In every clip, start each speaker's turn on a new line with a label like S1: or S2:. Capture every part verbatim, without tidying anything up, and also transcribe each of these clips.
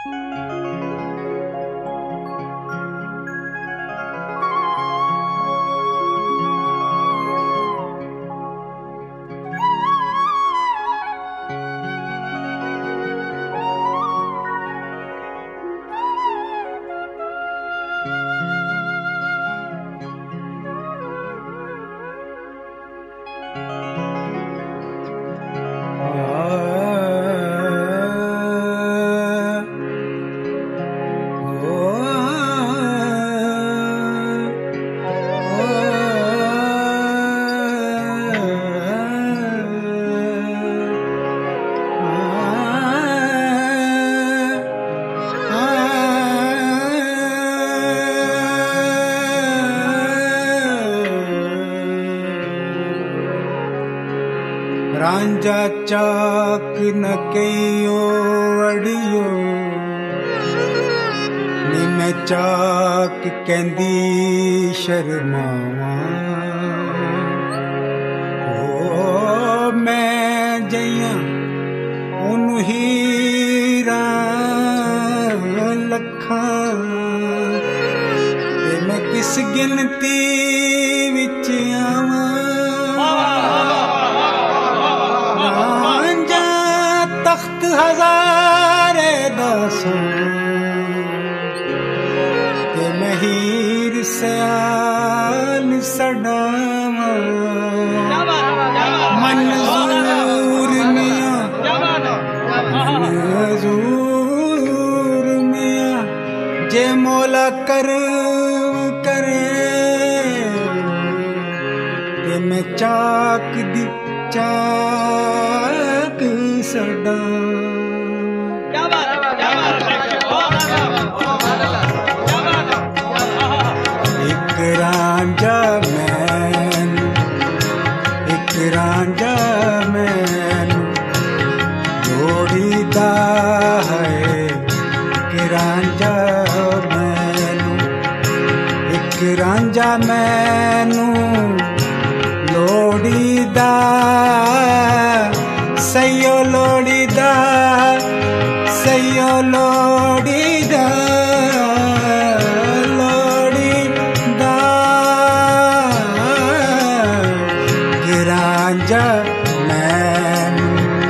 S1: रांझा चाक न कईयो अड़ियो नी मैं चाक कहंदी शर्मावा ओ मैं जइया उन्हू हीरा लखां ते मैं किस गिनती विच आवां तख्त हजारे दासां ते मैं हीर सयाल सडावां मंजूर मियां मंजूर मियां जे मौला करम करे ते मैं चाक दी चाक सड़ा एक रांझा मैनू एक रांझा मैनू लोड़ीदा है कि रांझा मैनू एक रांझा मैनू लोड़ीदा सैयो लोड़ीदा सैयो लोड़ीदा लोड़ीदा रांझा मैनू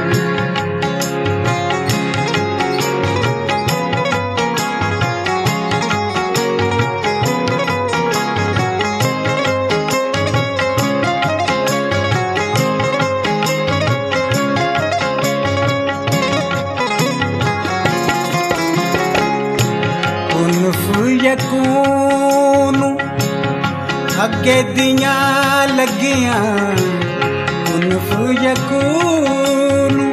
S1: यकूनू अगे दियां लगियां उन्फ यकूनू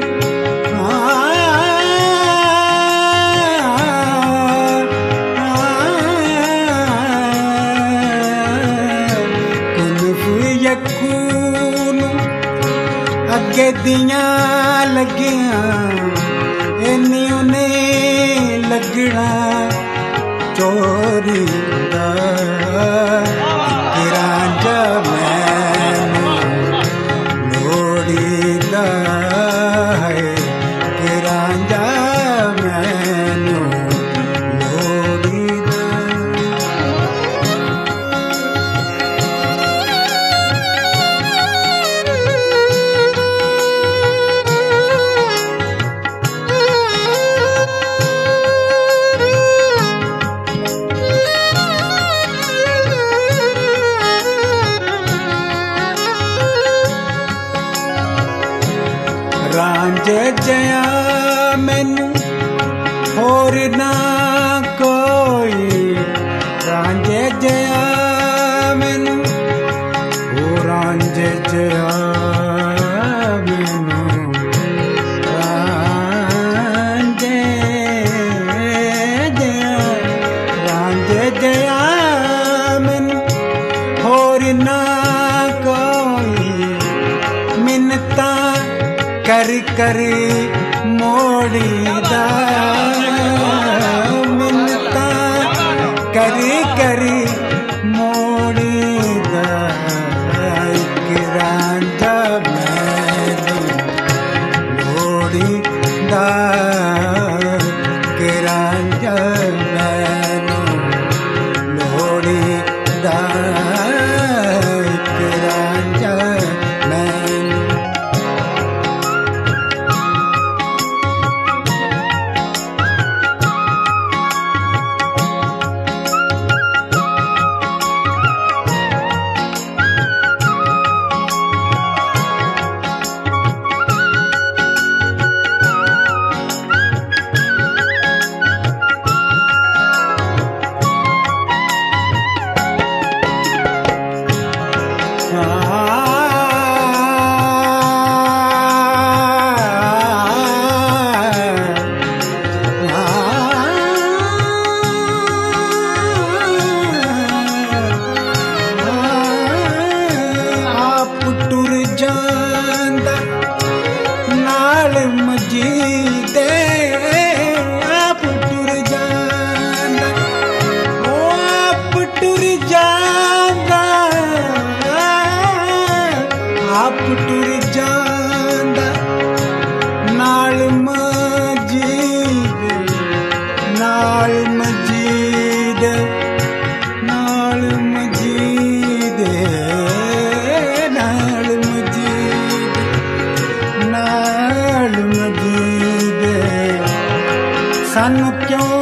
S1: उन्फ यकूनू अगे दियां लगियां इन्नी उन्हें लगना चोरी दा रांझा मैनू लोड़ीदा है कि रांझा मैनू लोड़ीदा रांझे जया मैनू होर ना कोई रांझे जया मैनू ओ रांझे जया मैनू रांझे जया रांझे जया मैनू होर ना कोई मिन्नता कर कर मोड़ीदा मिन्नता कर कर मोड़ीदा एक रांझा मैनू लोड़ीदा कि रांझा ਰਾਂਝਾ ਮੈਨੂੰ ਲੋੜੀਂਦਾ ਇੱਕ ਰਾਂਝਾ ਮੈਨੂੰ। सानू क्यों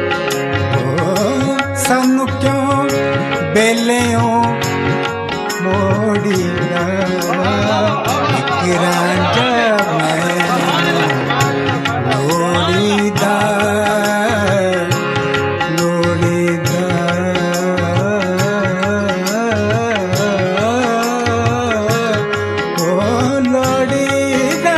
S1: सानू क्यों बेलियों मोड़ीदा एक रांझा मैं लोड़ीदा लोड़ीदा ओ लोड़ीदा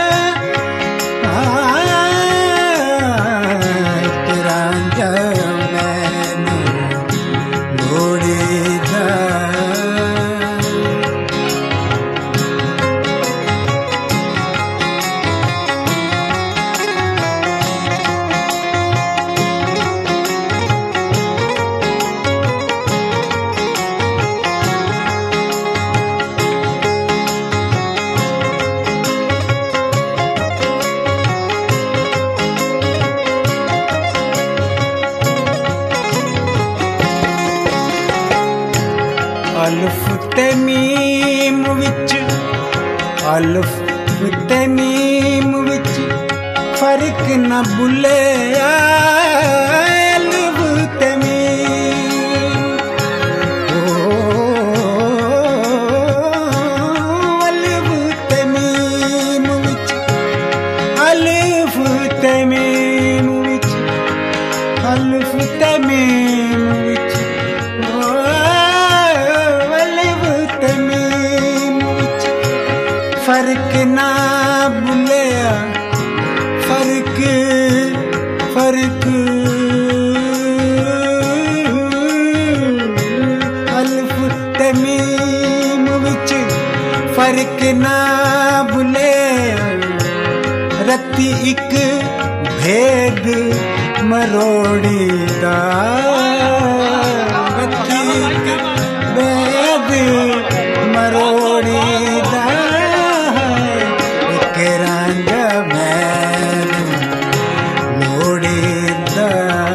S1: अल्फ ते मीम विच अल्फ ते मीम विच फर्क न भुले अल्फ ते मीम ओ अल्फ ते मीम विच अल्फ ते मीम विच अल्फ ते मीम विच फर्क ना भुलिया फर्क फर्क अल्फ ते मीम विच फर्क ना भुलिया रत्ती इक भेद मरोड़ी दा रत्ती इक भेद मरोड़ी दा रांझा मैनू लोड़ीदा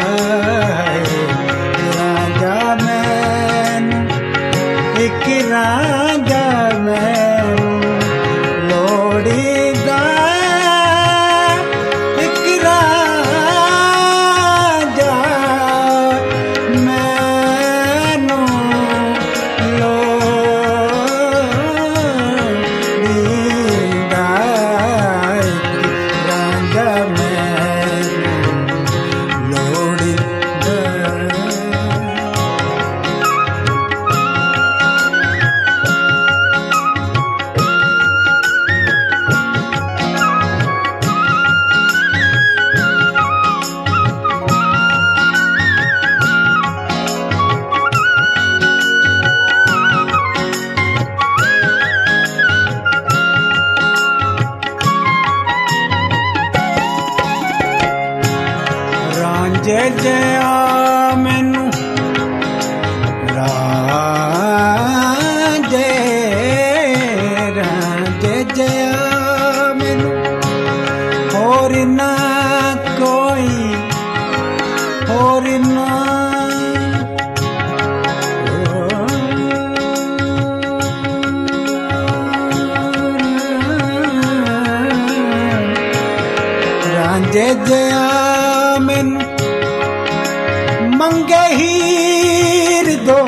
S1: रांझा मैनू एक रांझा मैनू लोड़ीदा एक रांझा मैनू लोड़ीदा जय जया मैनू रांझे रांझे जया मैनू और ना कोई मैनू मंगे हीर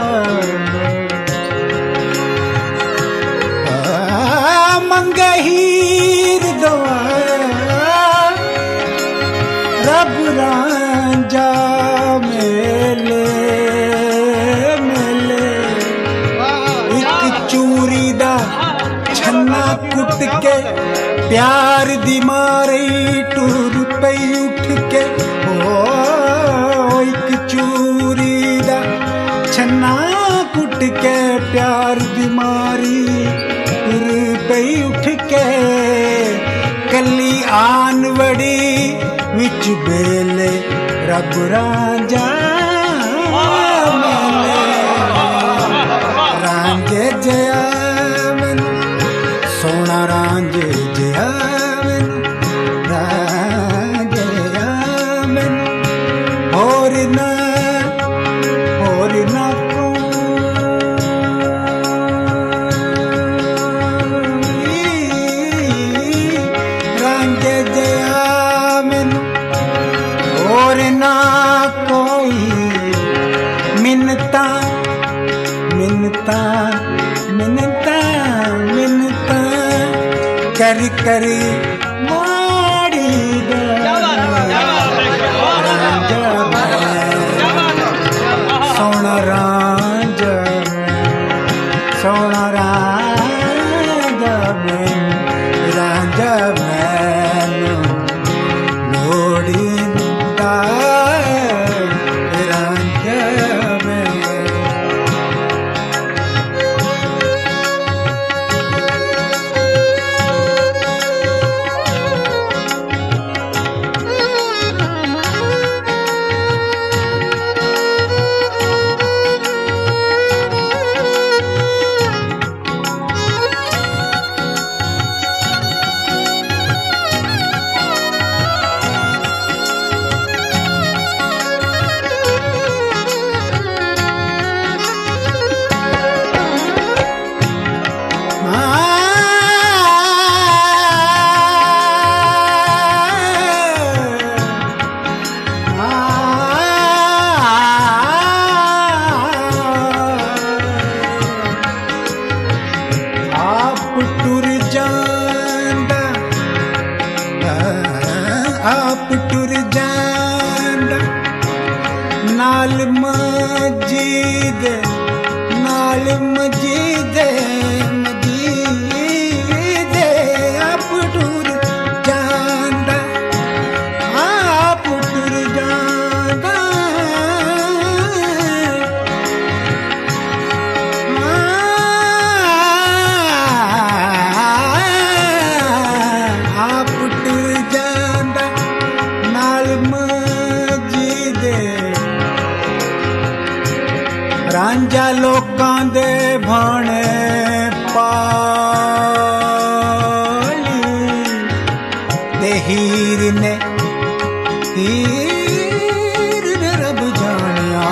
S1: दुआ मंगे हीर दुआ रब रांझा मेले मेले एक चूरी दा छन्ना कुट के प्यार दी मारी टूर पई उठ के ओ एक चूरी दा छन्ना कुट के प्यार दी मारी टूर पई उठ के कली आन वड़ी विच बेले रब रांझा मेले रांझे जया मैनू सोना रांझे जया मैनू रांझे जया मैनू होर ना होर ना रांझे जया मैनू होर ना कोई मिन्नता मिन्नता मिन्नता मिन्नता कर कर माड़ी दा सोना रांझा सोना रांझा रांझा मैनू लोड़ींदा रांझा आप टुर जांदा नाल मजीद नाल मजीद मजीद आप टुर जांदा आप टुर जांदा आप टुर जांदा नाल मजीदे रांझा लोकां दे भाणे पाली ते हीर ने हीर ने रब जानिया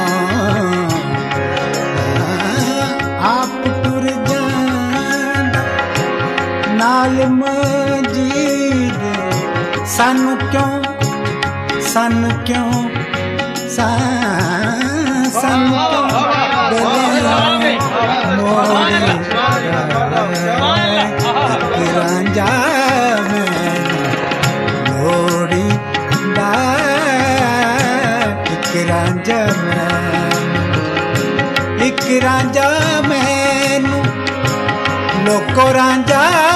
S1: आप टुर जांदा नाल मजीदे सानू क्यों सानू क्यों सानू क्यों रांझा मैनू लोड़ींदा इक रांझा मैनू इक रांझा मैनू लोको रांझा